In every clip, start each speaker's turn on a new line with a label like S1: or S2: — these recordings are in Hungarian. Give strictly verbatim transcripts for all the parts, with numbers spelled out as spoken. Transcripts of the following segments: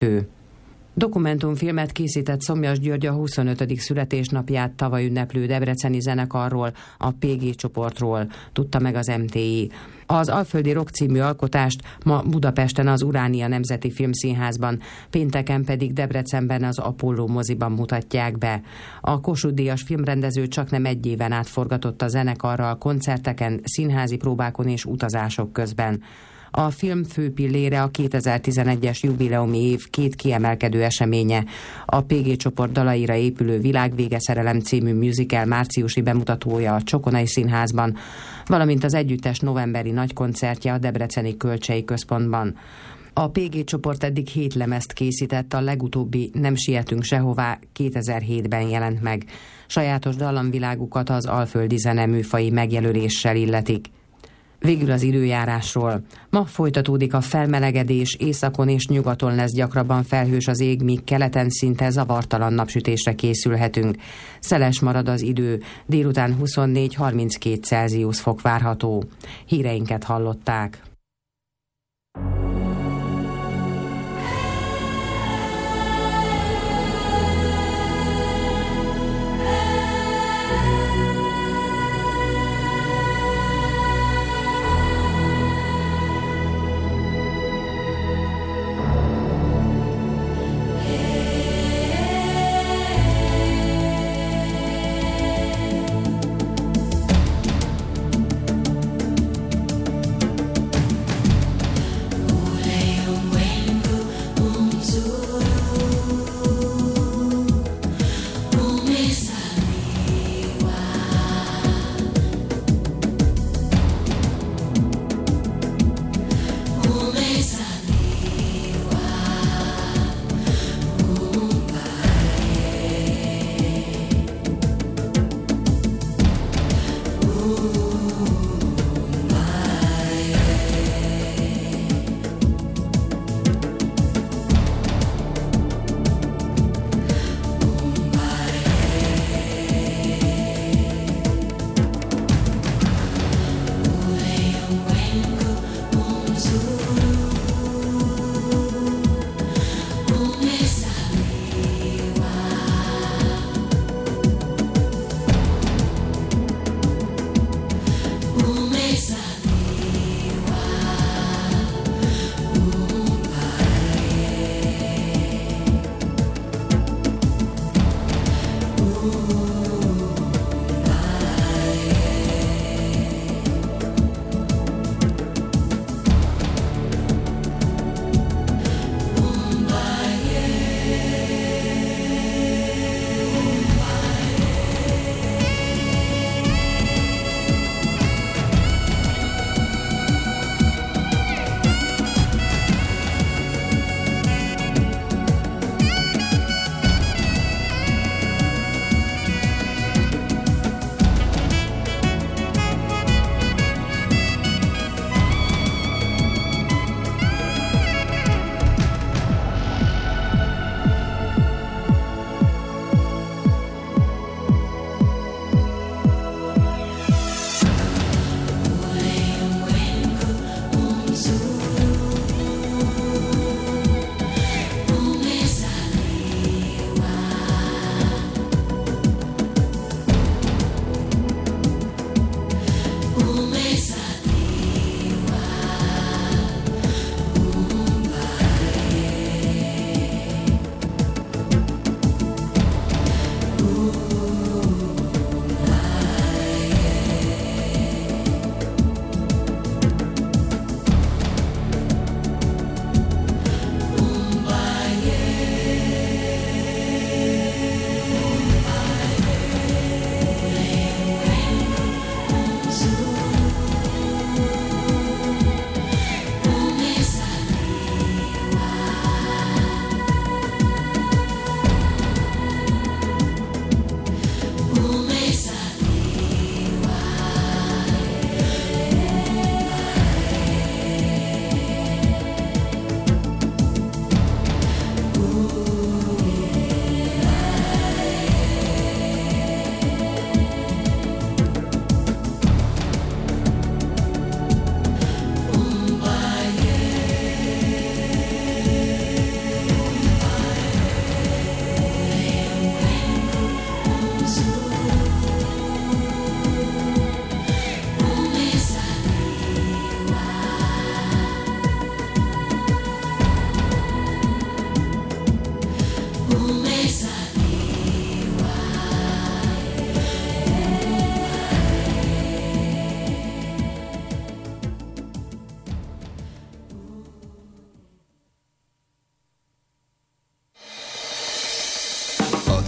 S1: Ő. Dokumentumfilmet készített Szomjas György a huszonötödik születésnapját tavaly ünneplő debreceni zenekarról, a pé gé csoportról, tudta meg az em té i. Az Alföldi Rock című alkotást ma Budapesten az Uránia Nemzeti Filmszínházban, pénteken pedig Debrecenben az Apollo moziban mutatják be. A Kossuth-díjas filmrendező csaknem egy éven át forgatott a zenekarral koncerteken, színházi próbákon és utazások közben. A film főpillére a kétezer-tizenegyes jubileumi év két kiemelkedő eseménye, a pé gé csoport dalaira épülő Világvége szerelem című musical márciusi bemutatója a Csokonai Színházban, valamint az együttes novemberi nagykoncertje a debreceni Kölcsei Központban. A pé gé csoport eddig hét lemezt készített, a legutóbbi Nem sietünk sehová kétezer-hétben jelent meg. Sajátos dallamvilágukat az alföldi zeneműfai megjelöléssel illetik. Végül az időjárásról. Ma folytatódik a felmelegedés, északon és nyugaton lesz gyakrabban felhős az ég, míg keleten szinte zavartalan napsütésre készülhetünk. Szeles marad az idő, délután huszonnégy-harminckét Celsius fok várható. Híreinket hallották.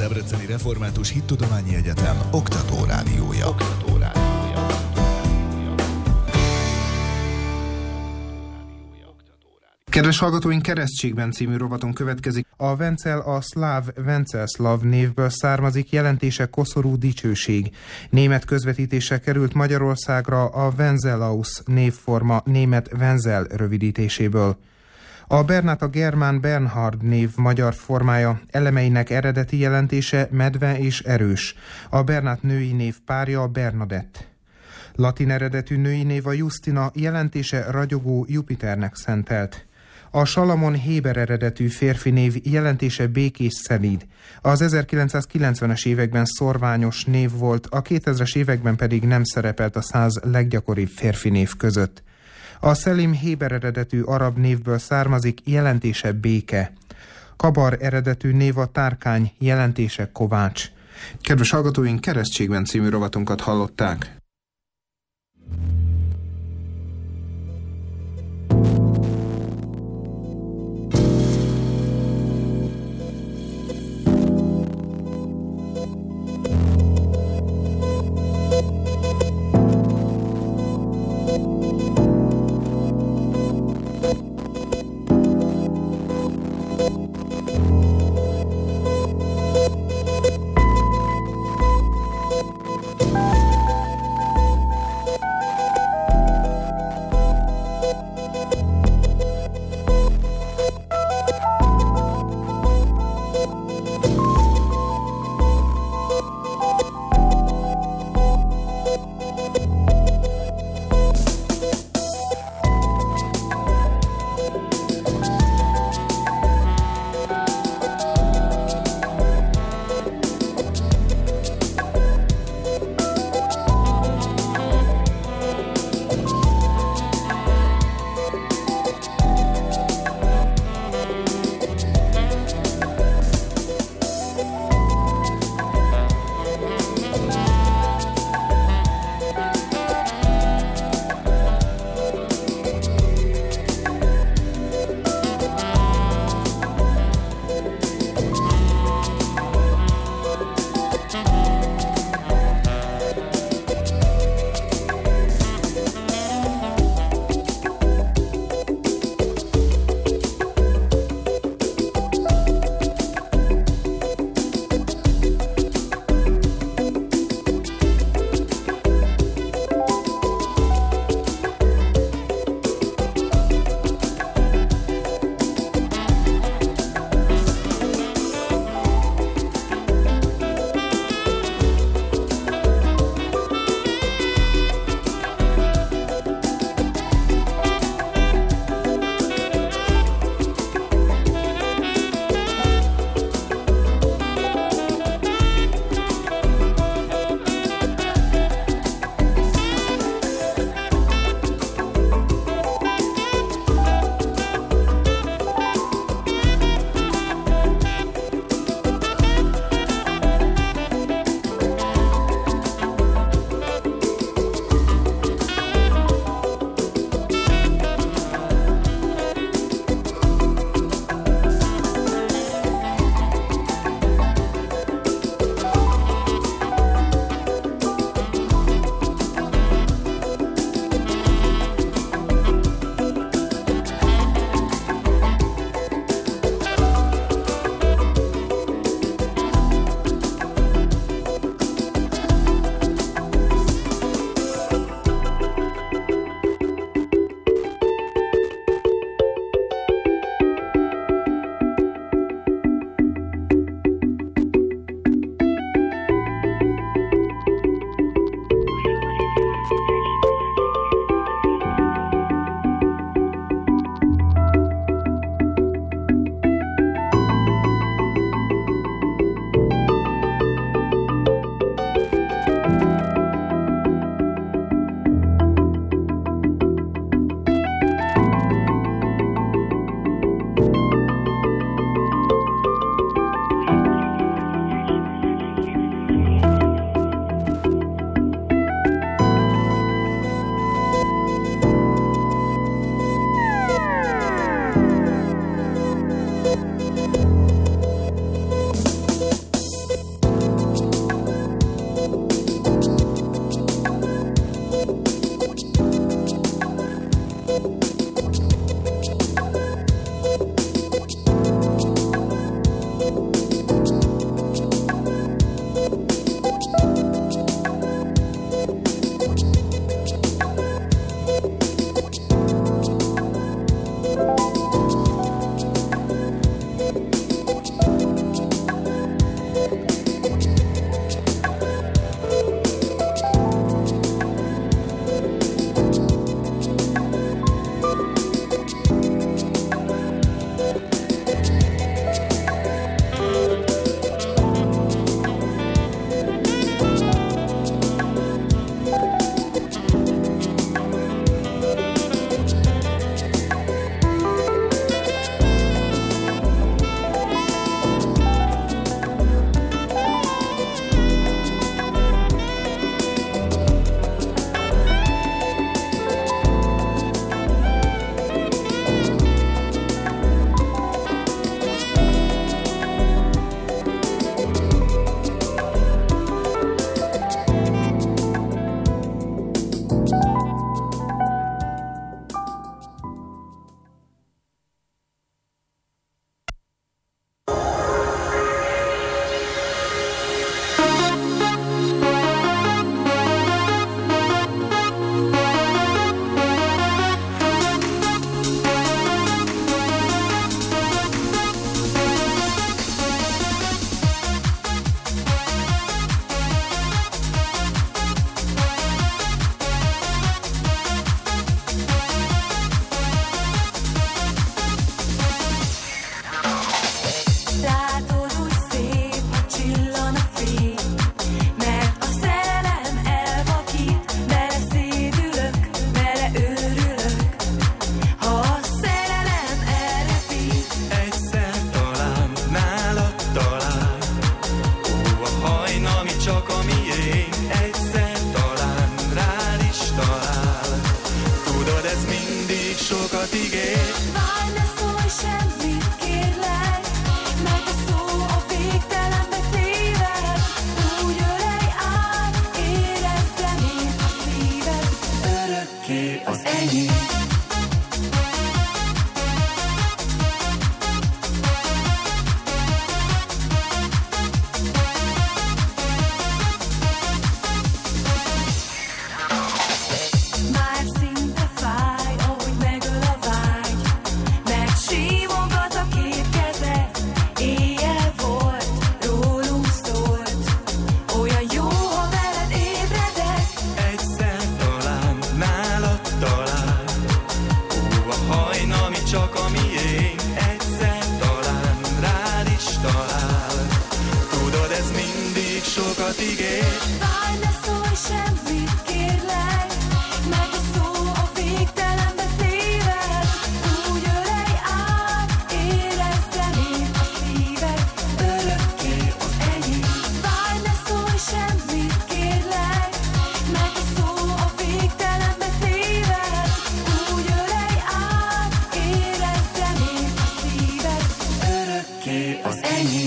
S2: Debreceni Református Hittudományi Egyetem oktatórádiója. Oktatórádiója.
S3: Kedves hallgatóink, Keresztségben című rovaton következik. A Vencel a szláv Vencelsław névből származik, jelentése koszorú dicsőség. Német közvetítéssel került Magyarországra a Wenceslaus névforma német Wenzel rövidítéséből. A Bernát a germán Bernhard név magyar formája, elemeinek eredeti jelentése medve és erős. A Bernát női név párja Bernadett. Latin eredetű női név a Justina, jelentése ragyogó Jupiternek szentelt. A Salamon héber eredetű férfi név jelentése békés szelíd. Az ezerkilencszázkilencvenes években szorványos név volt, a kétezres években pedig nem szerepelt a száz leggyakoribb férfi név között. A Szelim héber eredetű arab névből származik, jelentése béke. Kabar eredetű név a Tárkány, jelentése kovács. Kedves hallgatóink, Keresztségben című rovatunkat hallották.
S4: sokat ígér.
S5: Várj, ne szólj semmit, kérlek, mert a szó a végtelenbe téved. Úgy ölej át, érezd remét a szíved, örökké az enyém. Várj, ne szólj semmit, kérlek, mert a szó a végtelenbe téved. Úgy ölej át, érezd remét a szíved, örökké az enyém.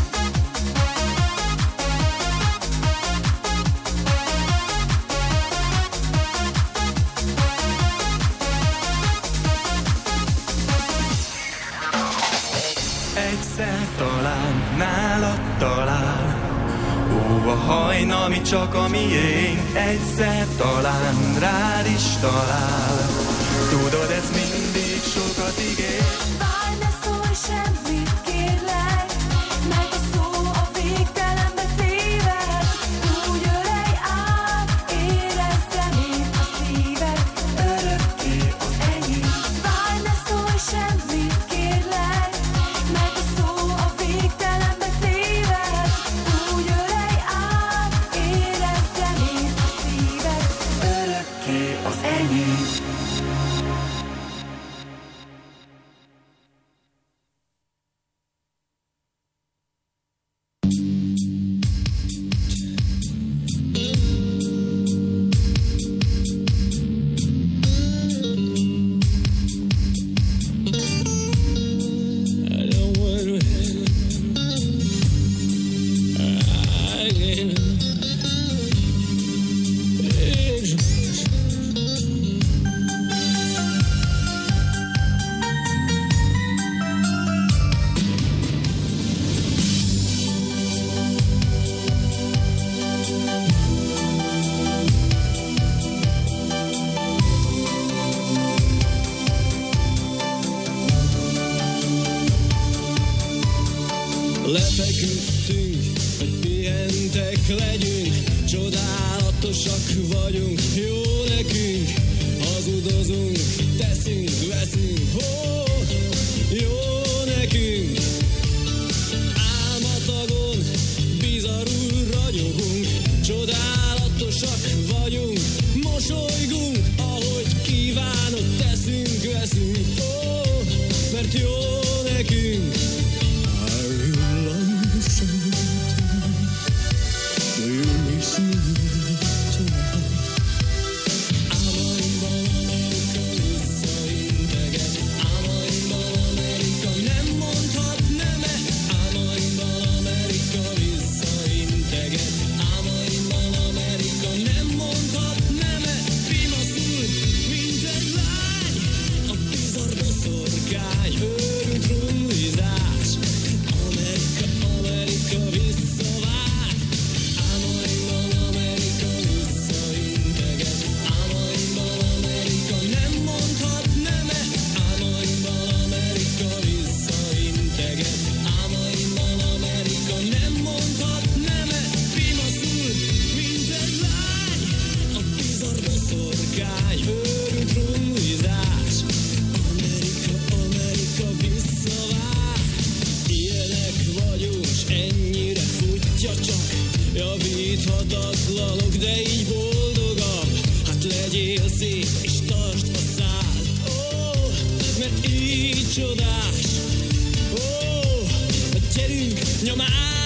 S4: Egyszer talán nálad talál, ó, a hajna, ami csak a miénk. Egyszer talán rád is talál, tudod, ez mindig sokat ígér.
S5: Várj, ne szólj semmit, kérlek, mert a szó a végtelenbe téved. Úgy ölej át, érezd remét a szíved, örökké az enyém. Várj, ne szólj semmit, kérlek, mert a szó a végtelenbe téved. Úgy ölej át, érezd remét a szíved, örökké az enyém.
S6: Lefeküdtünk, hogy pihentek legyünk, csodálatosak vagyunk, jó nekünk, hazudozunk, teszünk, veszünk, ó, jó nekünk. Álmatagon bizarul ragyogunk, csodálatosak vagyunk, mosolygunk, ahogy kívánod, teszünk, veszünk, ó, mert jó nekünk. Javíthatatlanok, de így boldogabb. Hát legyél szép és tartsd a szád, ó, mert így csodás. Ó, gyerünk, nyomás!